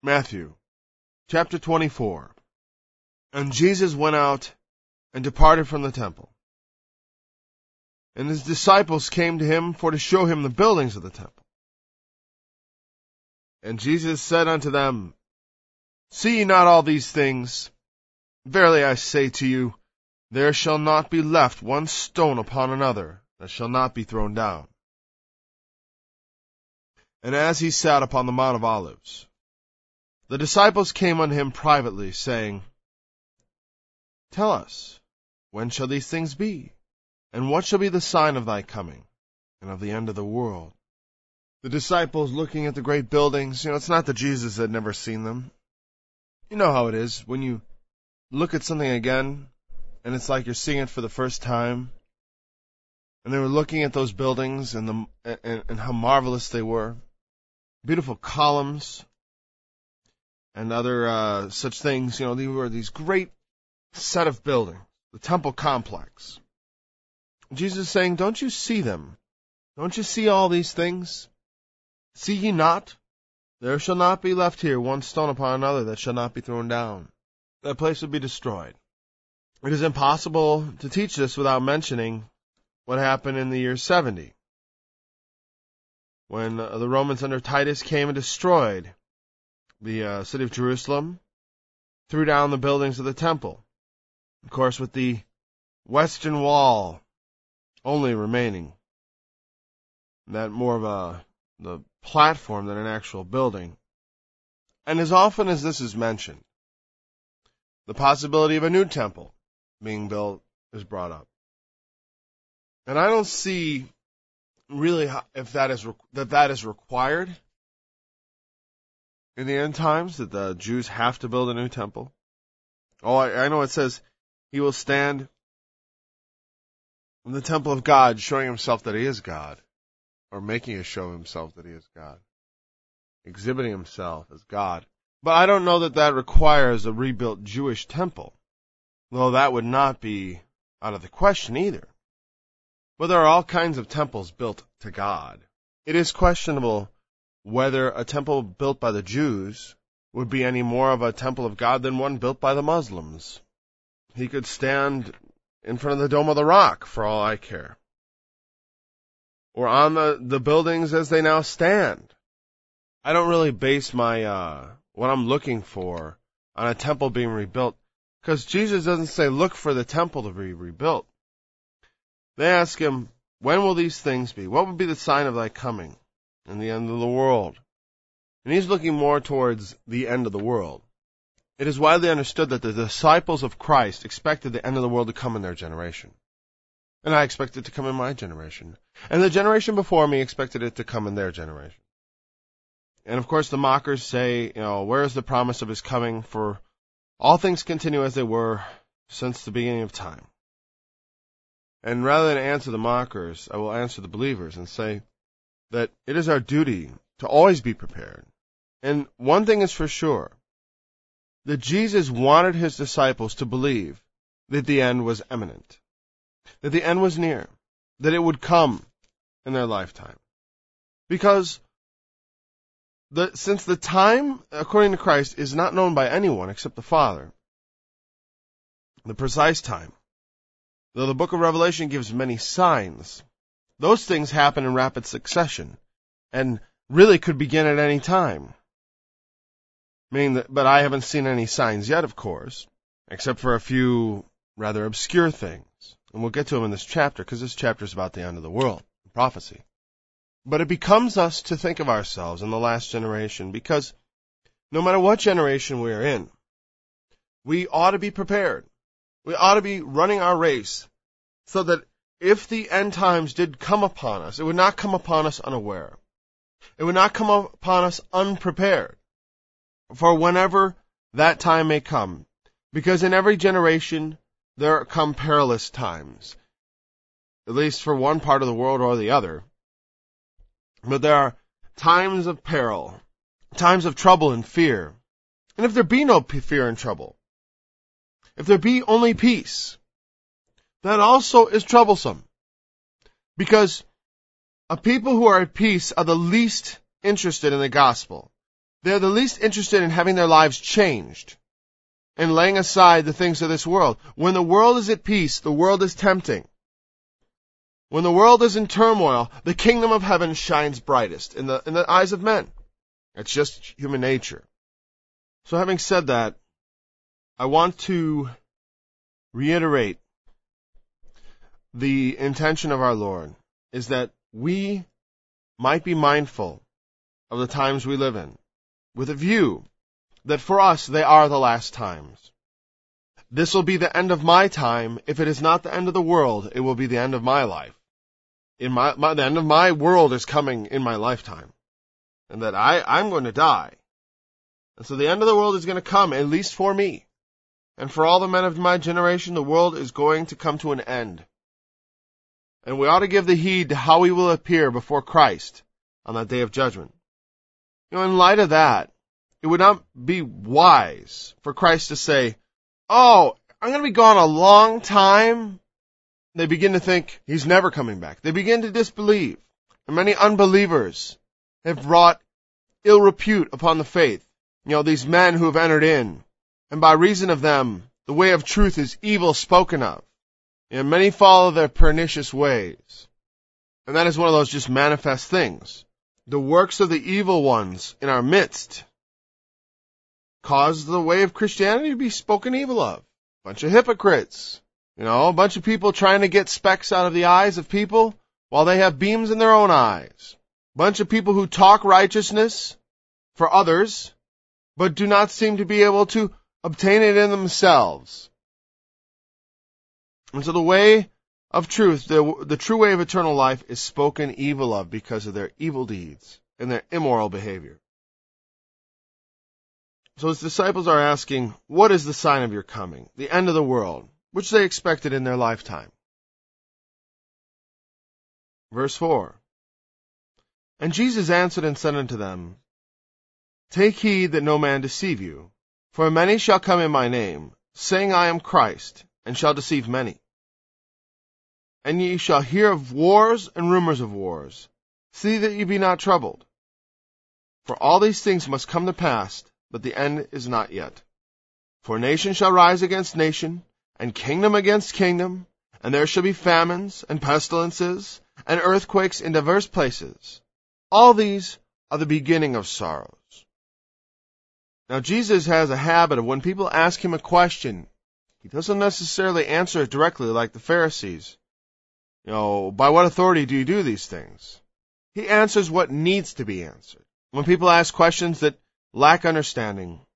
Matthew, chapter 24. And Jesus went out and departed from the temple. And his disciples came to him for to show him the buildings of the temple. And Jesus said unto them, See ye not all these things? Verily I say to you, there shall not be left one stone upon another that shall not be thrown down. And as he sat upon the Mount of Olives, the disciples came unto him privately, saying, Tell us, when shall these things be? And what shall be the sign of thy coming, and of the end of the world? The disciples looking at the great buildings, it's not that Jesus had never seen them. You know how it is, when you look at something again, and it's like you're seeing it for the first time. And they were looking at those buildings and how marvelous they were. Beautiful columns and other such things. They were these great set of buildings, the temple complex. Jesus is saying, don't you see them? Don't you see all these things? See ye not? There shall not be left here one stone upon another that shall not be thrown down. That place would be destroyed. It is impossible to teach this without mentioning what happened in the year 70, when the Romans under Titus came and destroyed the city of Jerusalem, threw down the buildings of the temple. Of course, with the western wall only remaining, that more of the platform than an actual building. And as often as this is mentioned, the possibility of a new temple being built is brought up. And I don't see really if that is required in the end times, that the Jews have to build a new temple. Oh, I know it says he will stand in the temple of God, showing himself that he is God, or making a show of himself that he is God, exhibiting himself as God. But I don't know that requires a rebuilt Jewish temple, though that would not be out of the question either. But there are all kinds of temples built to God. It is questionable whether a temple built by the Jews would be any more of a temple of God than one built by the Muslims. He could stand in front of the Dome of the Rock, for all I care, or on the buildings as they now stand. I don't really base my what I'm looking for on a temple being rebuilt, because Jesus doesn't say, look for the temple to be rebuilt. They ask him, when will these things be? What will be the sign of thy coming and the end of the world? And he's looking more towards the end of the world. It is widely understood that the disciples of Christ expected the end of the world to come in their generation. And I expect it to come in my generation. And the generation before me expected it to come in their generation. And of course the mockers say, where is the promise of his coming? For all things continue as they were since the beginning of time. And rather than answer the mockers, I will answer the believers and say that it is our duty to always be prepared. And one thing is for sure, that Jesus wanted his disciples to believe that the end was imminent, that the end was near, that it would come in their lifetime. Because since the time, according to Christ, is not known by anyone except the Father, the precise time, though the book of Revelation gives many signs, those things happen in rapid succession and really could begin at any time. But I haven't seen any signs yet, of course, except for a few rather obscure things. And we'll get to them in this chapter, because this chapter is about the end of the world, prophecy. But it becomes us to think of ourselves in the last generation, because no matter what generation we are in, we ought to be prepared. We ought to be running our race so that if the end times did come upon us, it would not come upon us unaware. It would not come upon us unprepared for whenever that time may come. Because in every generation there come perilous times, at least for one part of the world or the other. But there are times of peril, times of trouble and fear. And if there be no fear and trouble, if there be only peace, that also is troublesome. Because a people who are at peace are the least interested in the gospel. They're the least interested in having their lives changed and laying aside the things of this world. When the world is at peace, the world is tempting. When the world is in turmoil, the kingdom of heaven shines brightest in the eyes of men. It's just human nature. So having said that, I want to reiterate the intention of our Lord is that we might be mindful of the times we live in, with a view that for us they are the last times. This will be the end of my time. If it is not the end of the world, it will be the end of my life. The end of my world is coming in my lifetime, and that I'm going to die. And so the end of the world is going to come, at least for me. And for all the men of my generation, the world is going to come to an end. And we ought to give the heed to how we will appear before Christ on that day of judgment. In light of that, it would not be wise for Christ to say, "Oh, I'm going to be gone a long time." They begin to think he's never coming back. They begin to disbelieve. And many unbelievers have brought ill repute upon the faith. These men who have entered in. And by reason of them, the way of truth is evil spoken of. And many follow their pernicious ways. And that is one of those just manifest things. The works of the evil ones in our midst cause the way of Christianity to be spoken evil of. A bunch of hypocrites. A bunch of people trying to get specks out of the eyes of people while they have beams in their own eyes. A bunch of people who talk righteousness for others, but do not seem to be able to obtain it in themselves. And so the way of truth, the true way of eternal life, is spoken evil of because of their evil deeds and their immoral behavior. So his disciples are asking, what is the sign of your coming, the end of the world, which they expected in their lifetime? Verse 4. And Jesus answered and said unto them, Take heed that no man deceive you, for many shall come in my name, saying, I am Christ, and shall deceive many. And ye shall hear of wars and rumors of wars. See that ye be not troubled. For all these things must come to pass, but the end is not yet. For nation shall rise against nation, and kingdom against kingdom, and there shall be famines, and pestilences, and earthquakes in divers places. All these are the beginning of sorrows. Now Jesus has a habit of when people ask him a question, he doesn't necessarily answer it directly like the Pharisees. By what authority do you do these things? He answers what needs to be answered. When people ask questions that lack understanding,